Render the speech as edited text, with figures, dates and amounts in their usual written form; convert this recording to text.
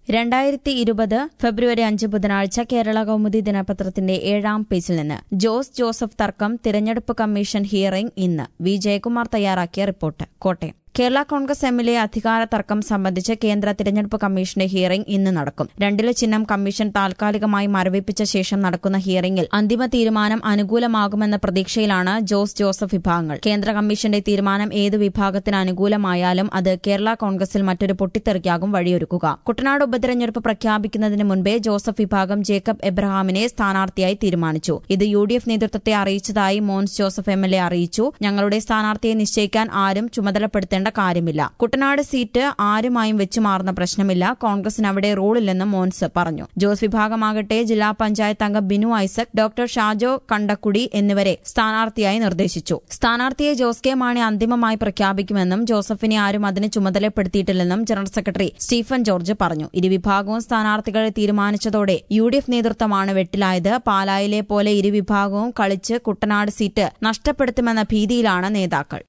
2020 ഫെബ്രുവരി 5 ബുധനാഴ്ച കേരള കൗമുദി ദിനപത്രത്തിന്റെ 7-ാം പേജിൽ നിന്ന് ജോസ് ജോസഫ് തർക്കം തിരഞ്ഞെടുപ്പ് കമ്മീഷൻ ഹിയറിംഗ് ഇന്ന്. വി ജയകുമാർ തയ്യാറാക്കിയ റിപ്പോർട്ട്. കോട്ടയം. കേരള കോൺഗ്രസ് എമ്മിലെ അധികാര തർക്കം സംബന്ധിച്ച് കേന്ദ്ര തിരഞ്ഞെടുപ്പ് കമ്മീഷന്റെ ഹിയറിംഗ് ഇന്ന് നടക്കും. രണ്ടില ചിഹ്നം കമ്മീഷൻ താൽക്കാലികമായി മരവിപ്പിച്ച ശേഷം നടക്കുന്ന ഹിയറിംഗിൽ അന്തിമ തീരുമാനം അനുകൂലമാകുമെന്ന പ്രതീക്ഷയിലാണ് ജോസ് ജോസഫ് വിഭാഗങ്ങൾ. കേന്ദ്ര കമ്മീഷന്റെ തീരുമാനം ഏത് വിഭാഗത്തിന് അനുകൂലമായാലും അത് കേരള കോൺഗ്രസിൽ മറ്റൊരു പൊട്ടിത്തെറിക്കാകും വഴിയൊരുക്കുക. കുട്ടനാട് ഉപതെരഞ്ഞെടുപ്പ് പ്രഖ്യാപിക്കുന്നതിന് മുൻപേ ജോസഫ് വിഭാഗം ജേക്കബ് എബ്രഹാമിനെ സ്ഥാനാർത്ഥിയായി തീരുമാനിച്ചു. ഇത് UDF നേതൃത്വത്തെ അറിയിച്ചതായി മോൻസ് ജോസഫ് MLA അറിയിച്ചു. ഞങ്ങളുടെ സ്ഥാനാർത്ഥിയെ നിശ്ചയിക്കാൻ ആരും ചുമതലപ്പെടുത്തേണ്ട കാര്യമില്ല. കുട്ടനാട് സീറ്റ് ആരുമായും വെച്ചുമാറുന്ന പ്രശ്നമില്ല. കോൺഗ്രസിന് അവിടെ റോളില്ലെന്നും മോൻസ് പറഞ്ഞു. ജോസ് വിഭാഗമാകട്ടെ ജില്ലാ പഞ്ചായത്ത് അംഗം ബിനു ഐസക്, ഡോക്ടർ ഷാജോ കണ്ടക്കുടി എന്നിവരെ സ്ഥാനാർത്ഥിയായി നിർദ്ദേശിച്ചു. സ്ഥാനാർത്ഥിയെ ജോസ് കെ മാണി അന്തിമമായി പ്രഖ്യാപിക്കുമെന്നും ജോസഫിനെ ആരും അതിന് ചുമതലപ്പെടുത്തിയിട്ടില്ലെന്നും ജനറൽ സെക്രട്ടറി സ്റ്റീഫൻ ജോർജ് പറഞ്ഞു. ഇരുവിഭാഗവും സ്ഥാനാർത്ഥികളെ തീരുമാനിച്ചതോടെ UDF നേതൃത്വമാണ് വെട്ടിലായത്. പാലായിലെ പോലെ ഇരുവിഭാഗവും കളിച്ച് കുട്ടനാട് സീറ്റ് നഷ്ടപ്പെടുത്തുമെന്ന ഭീതിയിലാണ് നേതാക്കൾ.